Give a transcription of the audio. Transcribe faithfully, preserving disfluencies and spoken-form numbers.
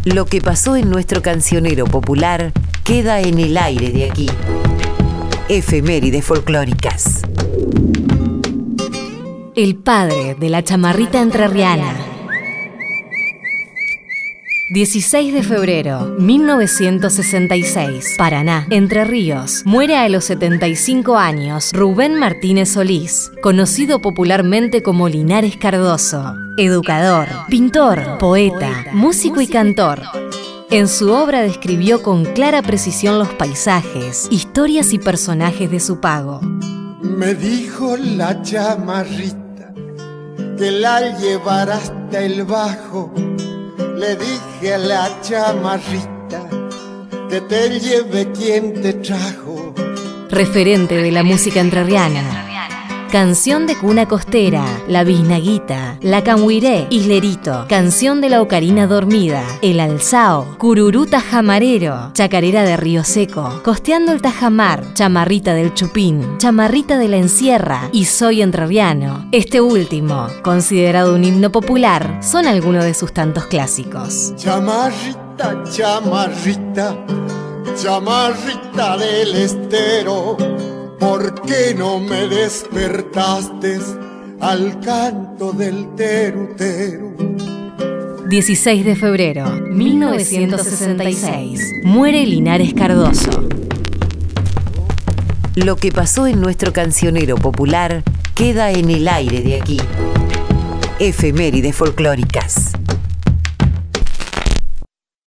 Lo que pasó en nuestro cancionero popular queda en el aire de aquí. Efemérides folclóricas. El padre de la chamarrita entrerriana. dieciséis de febrero, mil novecientos sesenta y seis, Paraná, Entre Ríos. Muere a los setenta y cinco años Rubén Martínez Solís, conocido popularmente como Linares Cardoso. Educador, pintor, poeta, músico y cantor. En su obra describió con clara precisión los paisajes, historias y personajes de su pago. Me dijo la chamarrita que la llevara hasta el bajo. Le dije a la chamarrita que te lleve quien te trajo. Referente de la música entrerriana. Canción de cuna costera, La Biznaguita, La Canguiré, Islerito, Canción de la Ocarina Dormida, El Alzao, Cururú Tajamarero, Chacarera de Río Seco, Costeando el Tajamar, Chamarrita del Chupín, Chamarrita de la Encierra y Soy Entrerriano. Este último, considerado un himno popular, son algunos de sus tantos clásicos. Chamarrita, chamarrita, chamarrita del estero, ¿por qué no me despertaste al canto del terutero? dieciséis de febrero, mil novecientos sesenta y seis. Muere Linares Cardoso. Lo que pasó en nuestro cancionero popular queda en el aire de aquí. Efemérides folclóricas.